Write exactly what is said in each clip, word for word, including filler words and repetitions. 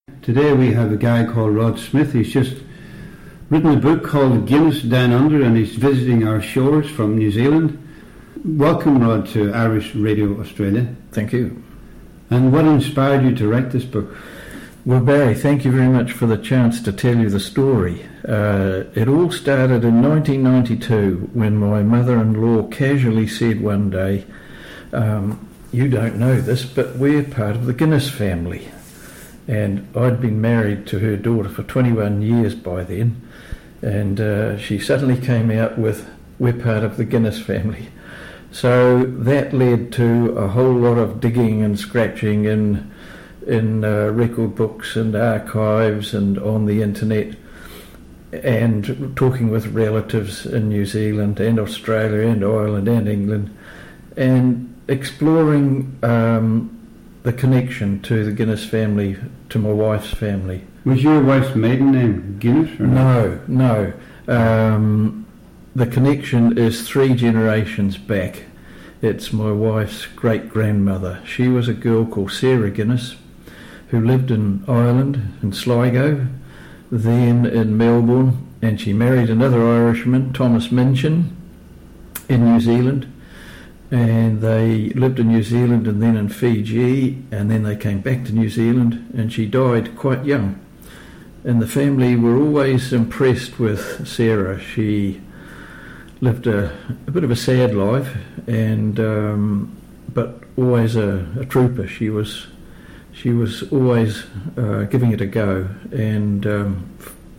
Today we have a guy called Rod Smith. He's just written a book called Guinness Down Under, and he's visiting our shores from New Zealand. Welcome, Rod, to Irish Radio Australia. Thank you. And what inspired you to write this book? Well, Barry, thank you very much for the chance to tell you the story. Uh, it all started in nineteen ninety-two when my mother-in-law casually said one day, um, you don't know this, but we're part of the Guinness family. And I'd been married to her daughter for twenty-one years by then, and uh, she suddenly came out with, we're part of the Guinness family. So that led to a whole lot of digging and scratching in, in uh, record books and archives and on the internet, and talking with relatives in New Zealand and Australia and Ireland and England, and exploring um, the connection to the Guinness family, to my wife's family. Was your wife's maiden name Guinness? Or no, no. Um, the connection is three generations back. It's my wife's great-grandmother. She was a girl called Sarah Guinness, who lived in Ireland, in Sligo, then in Melbourne, and she married another Irishman, Thomas Minchin, in New Zealand. And they lived in New Zealand and then in Fiji, and then they came back to New Zealand, and she died quite young. And the family were always impressed with Sarah. She lived a, a bit of a sad life, and um, but always a, a trooper. She was she was always uh, giving it a go, and um,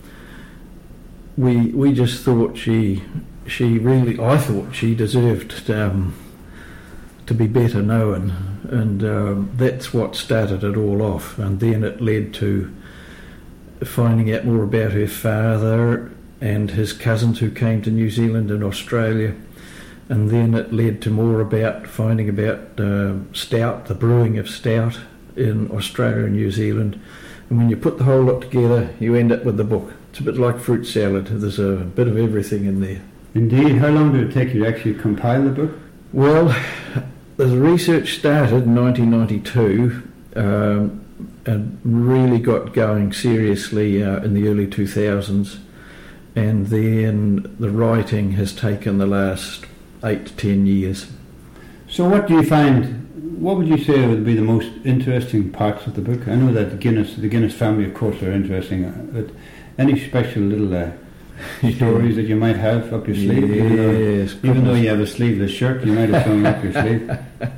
we we just thought she she really I thought she deserved. Um, to be better known, and um, that's what started it all off. And then it led to finding out more about her father and his cousins who came to New Zealand and Australia, and then it led to more about finding about uh, stout, the brewing of stout in Australia and New Zealand. And when you put the whole lot together, you end up with the book. It's a bit like fruit salad. There's a bit of everything in there. Indeed. How long did it take you to actually compile the book? Well, the research started in nineteen ninety-two um, and really got going seriously uh, in the early two thousands, and then the writing has taken the last eight to ten years. So what do you find, what would you say would be the most interesting parts of the book? I know that the Guinness, the Guinness family, of course, are interesting, but any special little uh, stories that you might have up your sleeve? Yes, even, though, even though you have a sleeveless shirt, you might have something up your sleeve.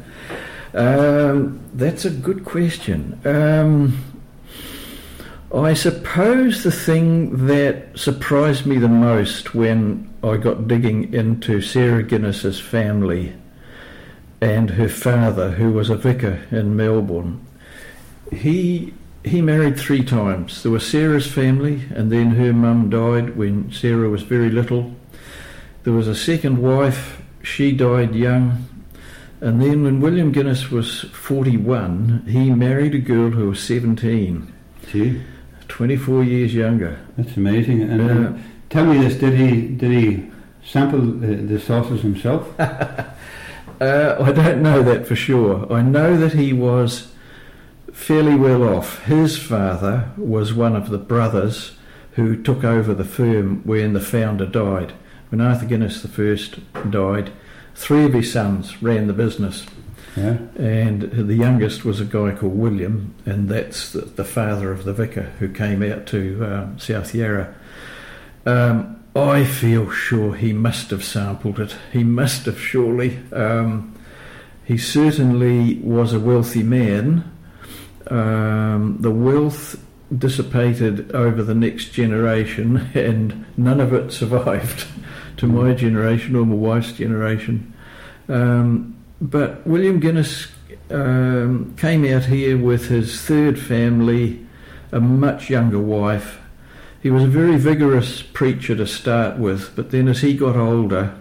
Um, that's a good question. Um, I suppose the thing that surprised me the most when I got digging into Sarah Guinness's family and her father, who was a vicar in Melbourne, he He married three times. There was Sarah's family, and then her mum died when Sarah was very little. There was a second wife, she died young. And then when William Guinness was forty-one, he married a girl who was seventeen. Gee. twenty-four years younger. That's amazing. And uh, uh, tell me this, did he did he sample the, the sauces himself? uh, I don't know that for sure. I know that he was fairly well off. His father was one of the brothers who took over the firm when the founder died. When Arthur Guinness the First died, three of his sons ran the business. Yeah. And the youngest was a guy called William, and that's the, the father of the vicar who came out to um, South Yarra. Um, I feel sure he must have sampled it. He must have, surely. Um, he certainly was a wealthy man. Um, the wealth dissipated over the next generation, and none of it survived to my generation or my wife's generation. Um, but William Guinness um, came out here with his third family, a much younger wife. He was a very vigorous preacher to start with, but then as he got older,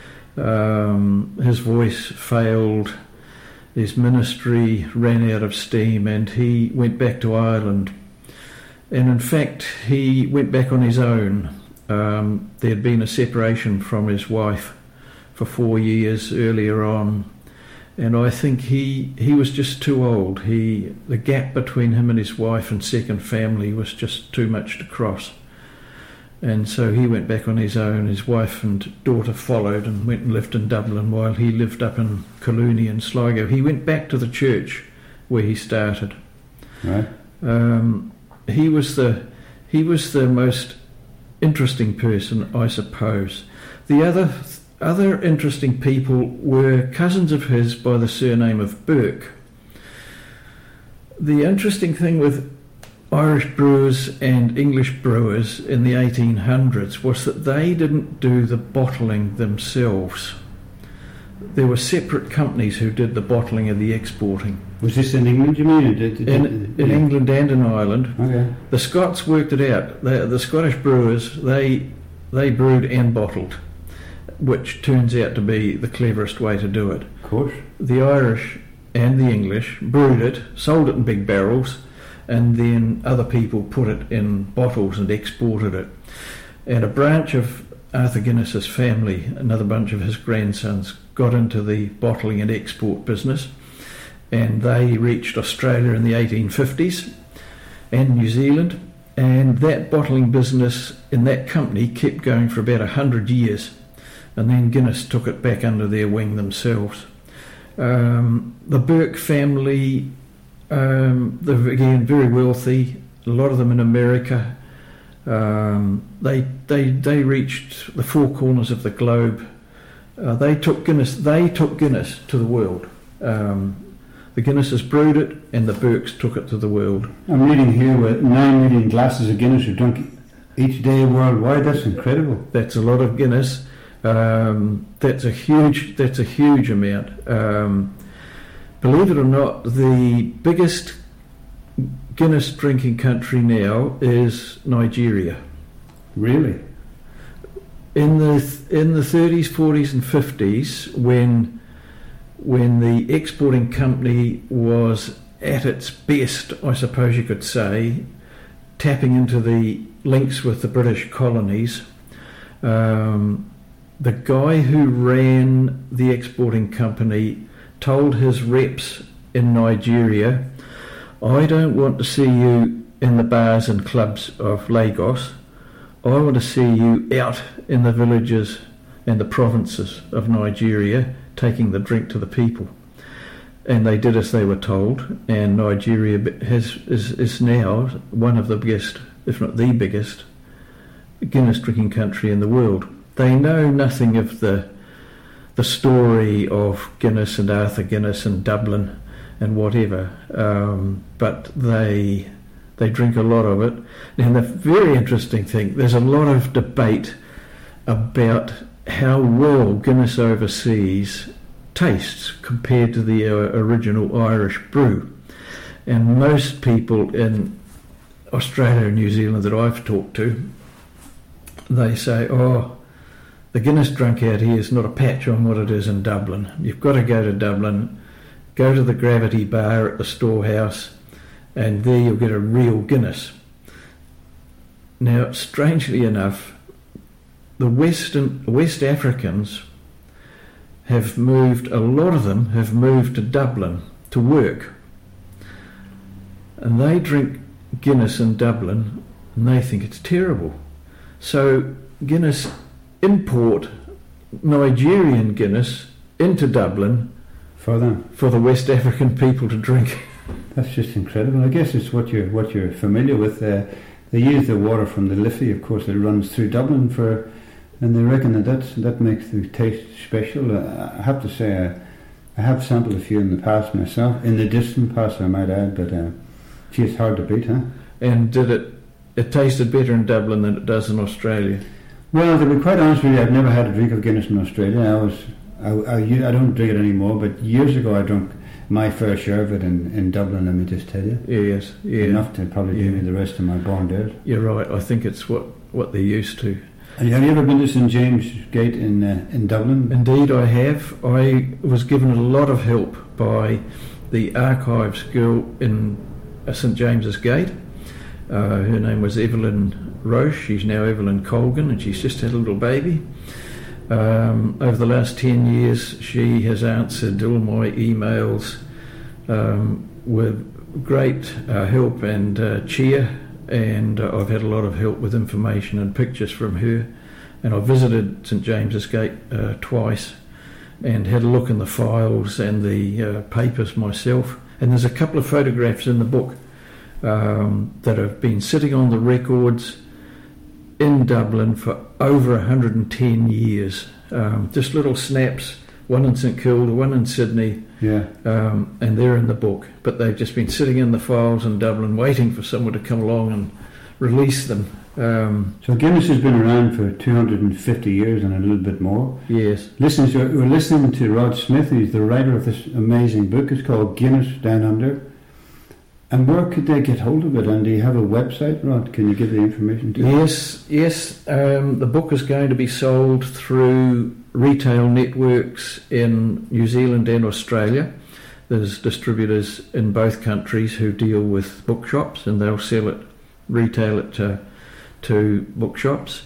um, his voice failed. His ministry ran out of steam, and he went back to Ireland. And in fact, he went back on his own. Um, there had been a separation from his wife for four years earlier on, And I think he he was just too old. He the gap between him and his wife and second family was just too much to cross. And so he went back on his own. His wife and daughter followed and went and lived in Dublin while he lived up in Collooney and Sligo. He went back to the church where he started. Right. Um, he was the he was the most interesting person, I suppose. The other other interesting people were cousins of his by the surname of Burke. The interesting thing with Irish brewers and English brewers in the eighteen hundreds was that they didn't do the bottling themselves. There were separate companies who did the bottling and the exporting. Was this in England, you mean? Did, did, in did, in England and in Ireland. Okay. The Scots worked it out. The, the Scottish brewers, they they brewed and bottled, which turns out to be the cleverest way to do it. Of course. The Irish and the English brewed it, sold it in big barrels, and then other people put it in bottles and exported it. And a branch of Arthur Guinness's family, another bunch of his grandsons, got into the bottling and export business, and they reached Australia in the eighteen fifties and New Zealand, and that bottling business in that company kept going for about a hundred years, and then Guinness took it back under their wing themselves. Um, the Burke family, um, they're again very wealthy, a lot of them in America. Um, they they they reached the four corners of the globe. Uh, they took Guinness. They took Guinness to the world. Um, the Guinnesses brewed it, and the Burkes took it to the world. I'm reading here with nine million glasses of Guinness are drunk each day worldwide. That's incredible. That's a lot of Guinness. Um, that's a huge. That's a huge amount. Um, believe it or not, the biggest Guinness drinking country now is Nigeria. Really? In the in the thirties, forties, and fifties, when when the exporting company was at its best, I suppose you could say, tapping into the links with the British colonies, um, the guy who ran the exporting company told his reps in Nigeria, I don't want to see you in the bars and clubs of Lagos. I want to see you out in the villages and the provinces of Nigeria taking the drink to the people. And they did as they were told, and Nigeria has, is, is now one of the biggest, if not the biggest, Guinness drinking country in the world. They know nothing of the the story of Guinness and Arthur Guinness and Dublin and whatever, um, but they they drink a lot of it. And the very interesting thing, there's a lot of debate about how well Guinness overseas tastes compared to the uh, original Irish brew. And most people in Australia and New Zealand that I've talked to, they say, oh, the Guinness drunk out here is not a patch on what it is in Dublin. You've got to go to Dublin, go to the Gravity Bar at the Storehouse, and there you'll get a real Guinness. Now, strangely enough, the Western West Africans have moved, a lot of them have moved to Dublin to work. And they drink Guinness in Dublin, and they think it's terrible. So Guinness import Nigerian Guinness into Dublin for them, for the West African people to drink. That's just incredible. I guess it's what you're what you're familiar with. Uh, they use the water from the Liffey, of course, that runs through Dublin for, and they reckon that that's, that makes the taste special. Uh, I have to say, uh, I have sampled a few in the past myself, in the distant past, I might add, but uh, gee, it's hard to beat, huh? And did it? It tasted better in Dublin than it does in Australia. Well, to be quite honest with you, I've never had a drink of Guinness in Australia. I was, I, I, I don't drink it anymore, but years ago I drank my fair share of it in, in Dublin, let me just tell you. Yes, yeah. Enough to probably yeah. give me the rest of my born days. You're right, I think it's what, what they're used to. Have you ever been to St James Gate in uh, in Dublin? Indeed I have. I was given a lot of help by the archives girl in uh, St James's Gate. Uh, her name was Evelyn Roche. She's now Evelyn Colgan, and she's just had a little baby. Um, over the last ten years, she has answered all my emails um, with great uh, help and uh, cheer, and uh, I've had a lot of help with information and pictures from her. And I visited St James's Gate uh, twice and had a look in the files and the uh, papers myself. And there's a couple of photographs in the book um, that have been sitting on the records in Dublin for over one hundred ten years. Um, just little snaps, one in St Kilda, one in Sydney, yeah, um, and they're in the book. But they've just been sitting in the files in Dublin waiting for someone to come along and release them. Um, so Guinness has been around for two hundred fifty years and a little bit more. Yes. Listeners, we're listening to Rod Smith. He's the writer of this amazing book. It's called Guinness Down Under. And where could they get hold of it? And do you have a website, Rod? Can you give the information to Yes, yes. Um, the book is going to be sold through retail networks in New Zealand and Australia. There's distributors in both countries who deal with bookshops, and they'll sell it, retail it to, to bookshops.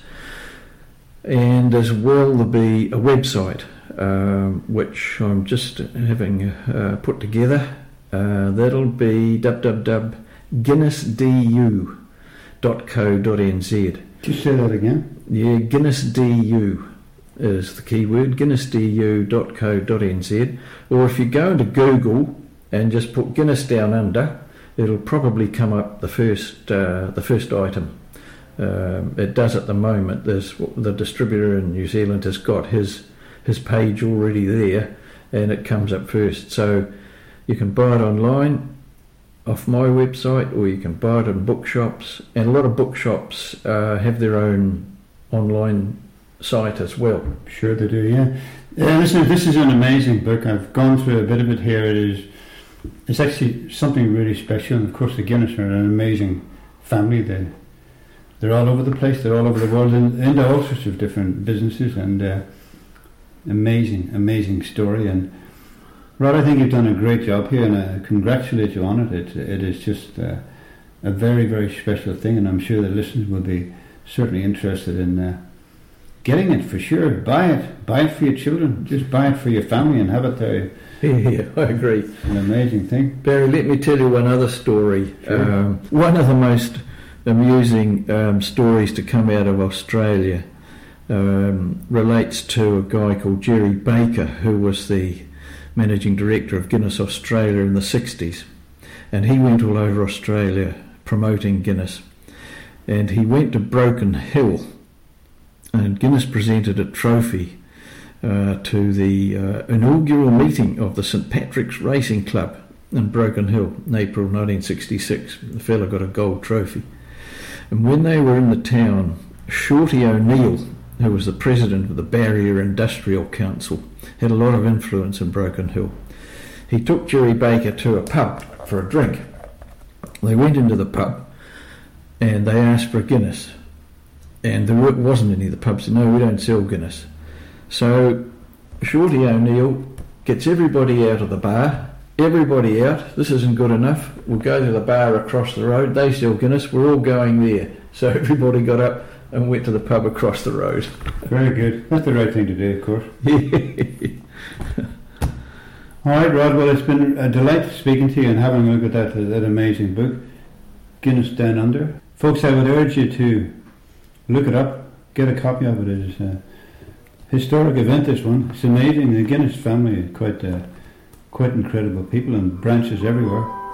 And as well, there'll be a website, um, which I'm just having uh, put together. Uh, that'll be w w w dot guinness d u dot co dot n z. Just say that again. Yeah, Guinness D U is the key word, guinness d u dot co dot n z. Or if you go into Google and just put Guinness Down Under, it'll probably come up the first uh, the first item. Um, it does at the moment. There's the distributor in New Zealand has got his his page already there, and it comes up first. So you can buy it online off my website, or you can buy it in bookshops, and a lot of bookshops uh, have their own online site as well. Sure they do, yeah. Uh, listen, this is an amazing book. I've gone through a bit of it here. It is, it's actually something really special. And of course, the Guinness are an amazing family. They, they're all over the place. They're all over the world, and into all sorts of different businesses. And uh, amazing, amazing story. And Rod, I think you've done a great job here, and I congratulate you on it. It, it is just uh, a very, very special thing, and I'm sure the listeners will be certainly interested in uh, getting it for sure. Buy it. Buy it for your children. Just buy it for your family and have it there. Yeah, yeah, I agree. An amazing thing. Barry, let me tell you one other story. Sure. Um, one of the most amusing um, stories to come out of Australia um, relates to a guy called Jerry Baker, who was the managing director of Guinness Australia in the sixties, and he went all over Australia promoting Guinness, and he went to Broken Hill, and Guinness presented a trophy uh, to the uh, inaugural meeting of the St Patrick's Racing Club in Broken Hill in April nineteen sixty-six. The fella got a gold trophy, and when they were in the town, Shorty O'Neill, who was the president of the Barrier Industrial Council, had a lot of influence in Broken Hill. He took Jerry Baker to a pub for a drink. They went into the pub and they asked for a Guinness, and there wasn't any. The pub said, no, we don't sell Guinness. So Shorty O'Neill gets everybody out of the bar, everybody out, this isn't good enough, we'll go to the bar across the road, they sell Guinness, we're all going there. So everybody got up and went to the pub across the road. Very good. That's the right thing to do, of course. All right, Rod. Well, it's been a delight speaking to you and having a look at that that amazing book, Guinness Down Under. Folks, I would urge you to look it up, get a copy of it. It is a historic event, this one. It's amazing. The Guinness family is quite, uh, quite incredible people and branches everywhere.